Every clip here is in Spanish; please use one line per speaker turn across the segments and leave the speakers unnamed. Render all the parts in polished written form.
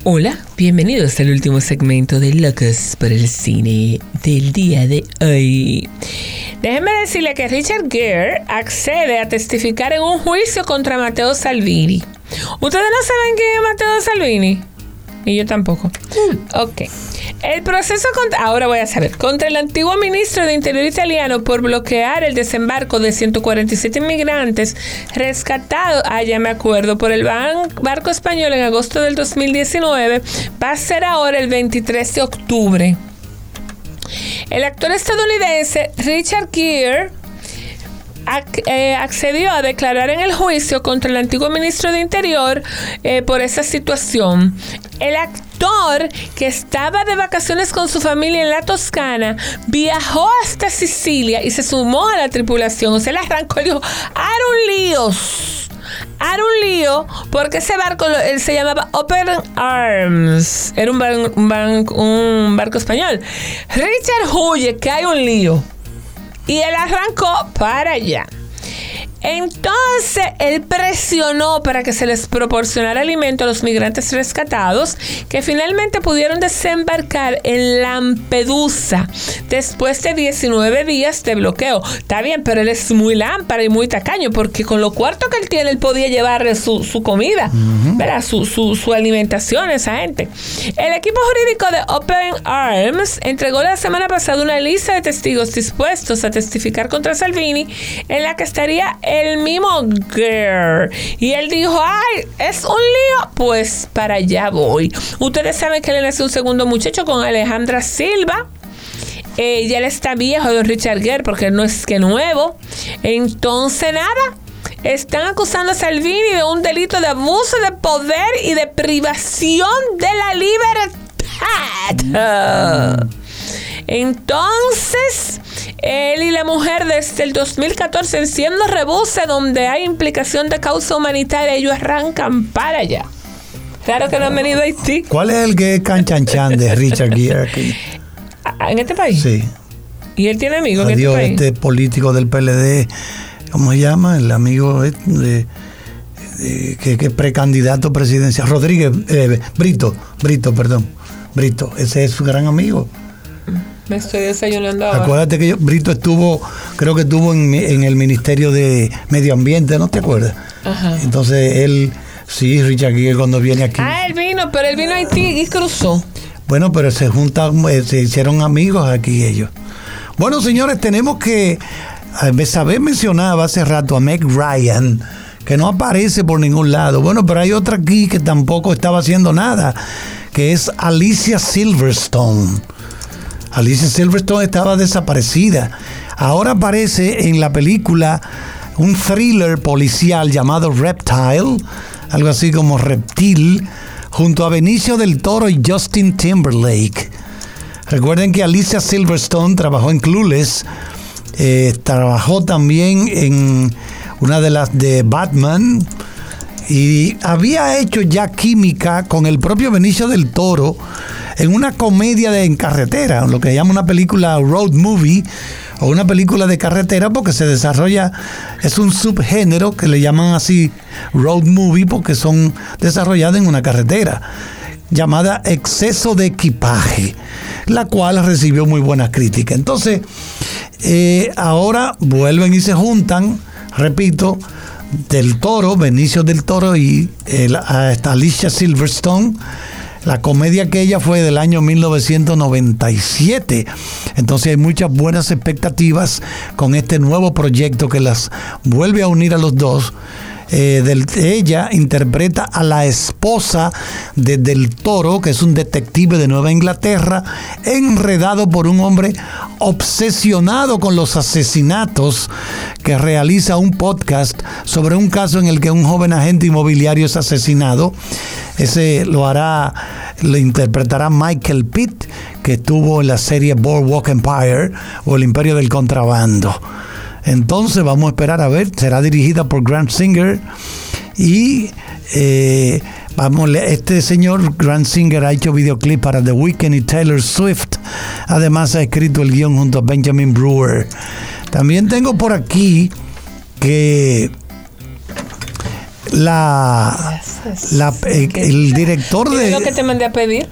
Hola, bienvenidos al último segmento de Locos por el Cine del día de hoy. Déjenme decirle que Richard Gere accede a testificar en un juicio contra Matteo Salvini. ¿Ustedes no saben quién es Matteo Salvini? Y yo tampoco. Ok. El proceso contra el antiguo ministro de Interior italiano por bloquear el desembarco de 147 inmigrantes rescatados, ya me acuerdo, por el barco español en agosto del 2019, va a ser ahora el 23 de octubre. El actor estadounidense Richard Gere accedió a declarar en el juicio contra el antiguo ministro de Interior por esa situación. El actor, que estaba de vacaciones con su familia en la Toscana, viajó hasta Sicilia y se sumó a la tripulación. O sea, él arrancó y dijo, hará un lío, porque ese barco él se llamaba Open Arms. Era un barco español. Richard huye, que hay un lío. Y él arrancó para allá. Entonces, él presionó para que se les proporcionara alimento a los migrantes rescatados, que finalmente pudieron desembarcar en Lampedusa después de 19 días de bloqueo. Está bien, pero él es muy lámpara y muy tacaño, porque con lo cuarto que él tiene, él podía llevarle su comida, ¿verdad? Su alimentación a esa gente. El equipo jurídico de Open Arms entregó la semana pasada una lista de testigos dispuestos a testificar contra Salvini, en la que estaría el mismo Gere. Y él dijo, ay, es un lío, pues para allá voy. Ustedes saben que le nació un segundo muchacho con Alejandra Silva. Ya él está viejo, don Richard Gere, porque no es que nuevo. Entonces nada, están acusando a Salvini de un delito de abuso de poder y de privación de la libertad. Entonces, él y la mujer desde el 2014 siendo rebuse donde hay implicación de causa humanitaria, ellos arrancan para allá. Claro que no han venido a Haití.
¿Cuál es el que es canchanchan de Richard Gere aquí?
¿En este país?
Sí.
¿Y él tiene amigos en
Adiós,
este país?
este político del PLD, ¿cómo se llama? El amigo que es precandidato presidencial. Rodríguez, Brito, ese es su gran amigo.
Me estoy desayunando ahora.
Acuérdate que Brito creo que estuvo en el Ministerio de Medio Ambiente, ¿no te acuerdas?
Ajá.
Entonces sí, Richard Gere cuando viene aquí.
Él vino a Haití y cruzó.
Bueno, pero se hicieron amigos aquí ellos. Bueno, señores, tenemos que saber, mencionaba hace rato a Meg Ryan, que no aparece por ningún lado. Bueno, pero hay otra aquí que tampoco estaba haciendo nada, que es Alicia Silverstone. Alicia Silverstone estaba desaparecida. Ahora aparece en la película un thriller policial llamado Reptile, algo así como Reptil, junto a Benicio del Toro y Justin Timberlake. Recuerden que Alicia Silverstone trabajó en Clueless, trabajó también en una de las de Batman y había hecho ya química con el propio Benicio del Toro en una comedia en carretera, lo que llama una película road movie o una película de carretera, porque se desarrolla, es un subgénero que le llaman así road movie porque son desarrolladas en una carretera, llamada Exceso de Equipaje, la cual recibió muy buenas críticas. Entonces, ahora vuelven y se juntan, repito, del Toro, Benicio del Toro y Alicia Silverstone. La comedia aquella fue del año 1997. Entonces hay muchas buenas expectativas con este nuevo proyecto que las vuelve a unir a los dos. Ella interpreta a la esposa de Del Toro, que es un detective de Nueva Inglaterra, enredado por un hombre obsesionado con los asesinatos, que realiza un podcast sobre un caso en el que un joven agente inmobiliario es asesinado. Ese lo interpretará Michael Pitt, que estuvo en la serie Boardwalk Empire o El Imperio del Contrabando. Entonces vamos a esperar a ver, será dirigida por Grant Singer y este señor Grant Singer ha hecho videoclip para The Weeknd y Taylor Swift. Además ha escrito el guión junto a Benjamin Brewer. También tengo por aquí que el director de...
¿Es lo que te mandé a pedir?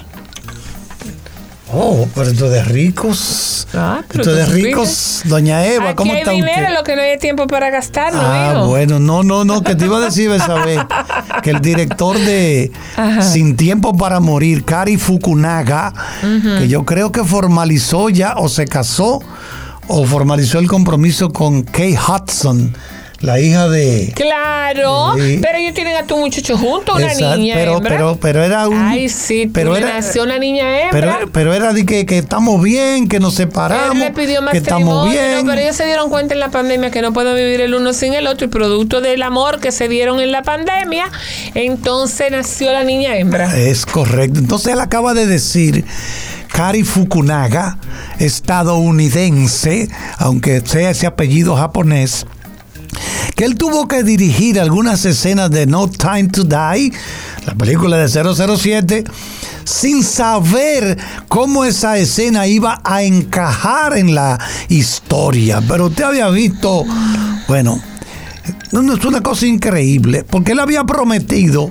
Oh, pero esto de ricos.
Pero
esto de ricos, doña Eva,
aquí
¿cómo
hay
está
dinero,
usted?
lo que no hay tiempo para gastarlo, hijo.
Bueno, no, que te iba a decir esa vez que el director de Sin Tiempo para Morir, Cary Fukunaga, que yo creo que formalizó ya o se casó o formalizó el compromiso con Kate Hudson, la hija de...
Claro,
sí.
Pero ellos tienen a tu muchacho junto, una
Exacto,
niña hembra.
pero era un...
Ay, sí,
pero
le
era,
nació una niña hembra.
pero era de que estamos bien, que nos separamos,
Él le pidió
que estamos bien.
No, pero ellos se dieron cuenta en la pandemia que no pueden vivir el uno sin el otro, y producto del amor que se dieron en la pandemia, entonces nació la niña hembra.
Es correcto. Entonces él acaba de decir, Cary Fukunaga, estadounidense, aunque sea ese apellido japonés, que él tuvo que dirigir algunas escenas de No Time to Die, la película de 007, sin saber cómo esa escena iba a encajar en la historia. Pero usted había visto, bueno, no es una cosa increíble, porque él había prometido,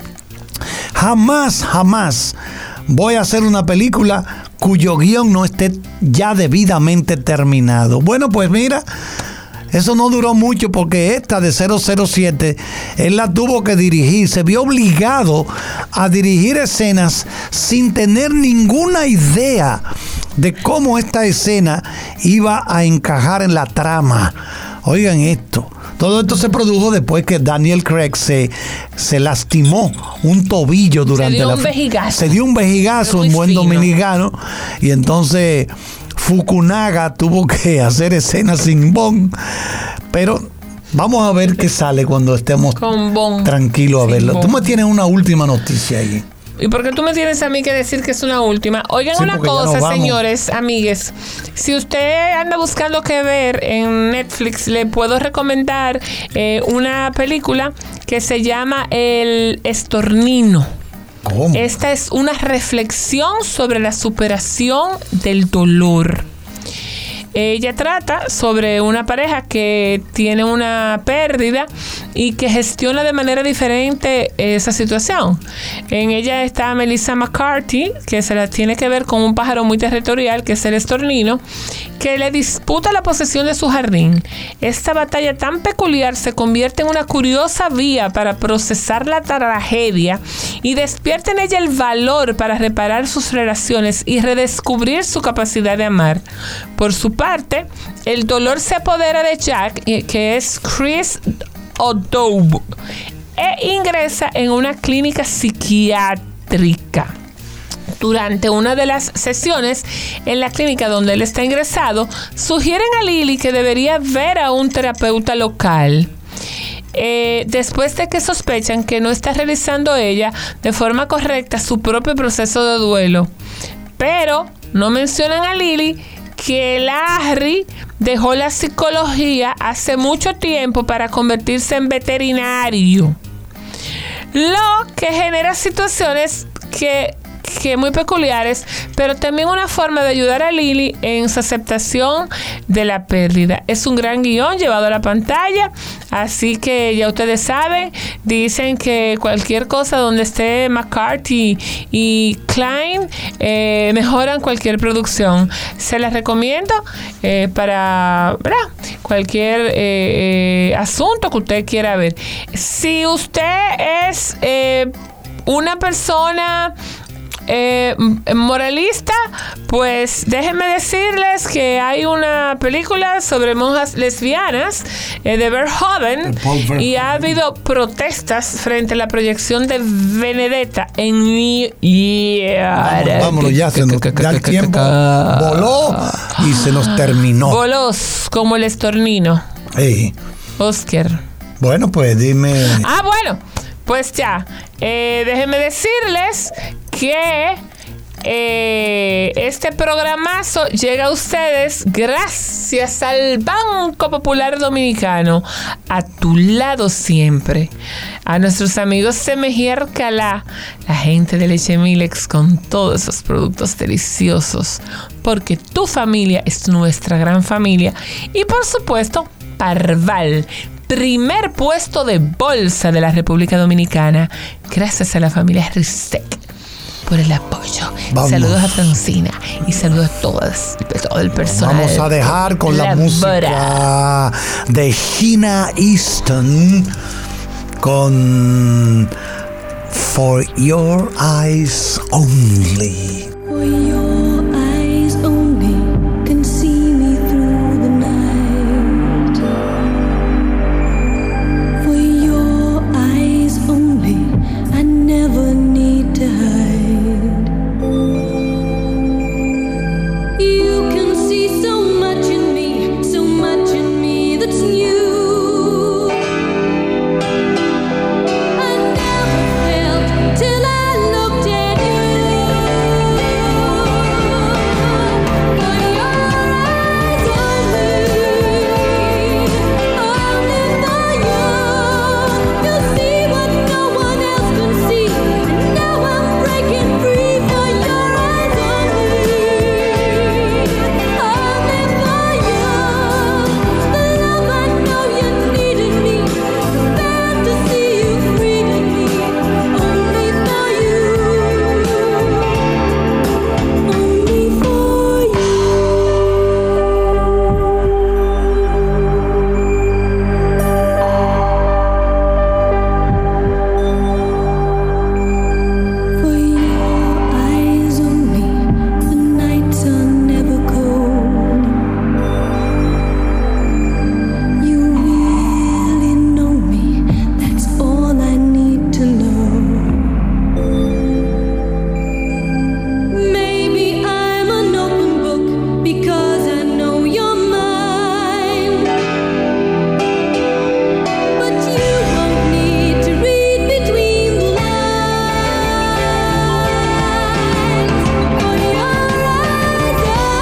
jamás voy a hacer una película cuyo guión no esté ya debidamente terminado. Bueno, pues mira, eso no duró mucho, porque esta de 007, él la tuvo que dirigir. Se vio obligado a dirigir escenas sin tener ninguna idea de cómo esta escena iba a encajar en la trama. Oigan esto. Todo esto se produjo después que Daniel Craig se lastimó un tobillo durante
Se dio un vejigazo
en buen dominicano. Y entonces Fukunaga tuvo que hacer escenas sin Bond, pero vamos a ver qué sale cuando estemos tranquilos a verlo. Tú me tienes una última noticia ahí.
¿Y por qué tú me tienes a mí que decir que es una última? Oigan, sí, una cosa, señores, amigues. Si usted anda buscando qué ver en Netflix, le puedo recomendar una película que se llama El Estornino.
¿Cómo?
Esta es una reflexión sobre la superación del dolor. Ella trata sobre una pareja que tiene una pérdida y que gestiona de manera diferente esa situación. En ella está Melissa McCarthy, que se la tiene que ver con un pájaro muy territorial, que es el estornino, que le disputa la posesión de su jardín. Esta batalla tan peculiar se convierte en una curiosa vía para procesar la tragedia y despierta en ella el valor para reparar sus relaciones y redescubrir su capacidad de amar. Por su parte, el dolor se apodera de Jack, que es Chris O'Dowd, e ingresa en una clínica psiquiátrica. Durante una de las sesiones en la clínica donde él está ingresado, sugieren a Lily que debería ver a un terapeuta local. Después de que sospechan que no está realizando ella de forma correcta su propio proceso de duelo. Pero no mencionan a Lily que Larry dejó la psicología hace mucho tiempo para convertirse en veterinario, lo que genera situaciones que muy peculiares, pero también una forma de ayudar a Lily en su aceptación de la pérdida. Es un gran guión llevado a la pantalla, así que ya ustedes saben, dicen que cualquier cosa donde esté McCarthy y Klein mejoran cualquier producción. Se las recomiendo para cualquier asunto que usted quiera ver. Si usted es una persona moralista, pues déjenme decirles que hay una película sobre monjas lesbianas de Verhoeven, y ha habido protestas frente a la proyección de Benedetta en New York.
Vámonos, ya el tiempo voló y se nos terminó.
Volós como el estornino.
Hey.
Oscar.
Bueno, pues dime.
Bueno, pues ya. Déjenme decirles que este programazo llega a ustedes gracias al Banco Popular Dominicano, a tu lado siempre, a nuestros amigos de Mejía Alcalá, la gente de Leche Milex con todos esos productos deliciosos, porque tu familia es nuestra gran familia, y por supuesto Parval, primer puesto de bolsa de la República Dominicana, gracias a la familia Ristek por el apoyo.
Vamos.
Saludos a Francina y saludos a todo el personal.
Vamos a dejar con la música de Sheena Easton con For Your Eyes Only.
For your eyes only can see me through the night. For your eyes only I never need to hide. You can see so much in me that's new. I never felt till I looked at you. For your eyes only for you. You see what no one else can see. And now I'm breaking free for your eyes only for you. The love I know you needed me, the fantasy you created me, only for you, only for you. For your eyes only, the nights are never cold. You really know me, that's all I need to know. Maybe I'm an open book because I know you're mine. But you won't need to read between the lines. For your eyes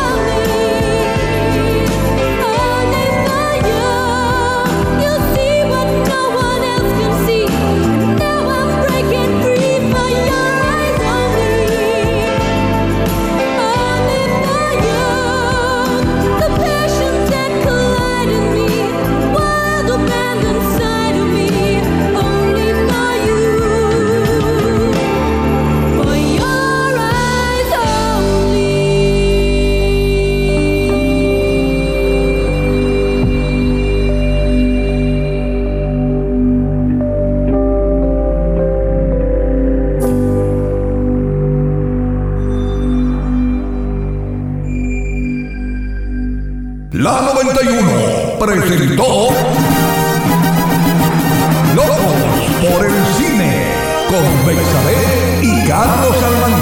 only for you. You'll see what no one else can see. And now I'm breaking free for your eyes only for you. The passions that collide in me, wild abandon inside of me, only for you. For your eyes only.
La 91 presentó Locos por el Cine con Bexabé y Carlos Almanzar.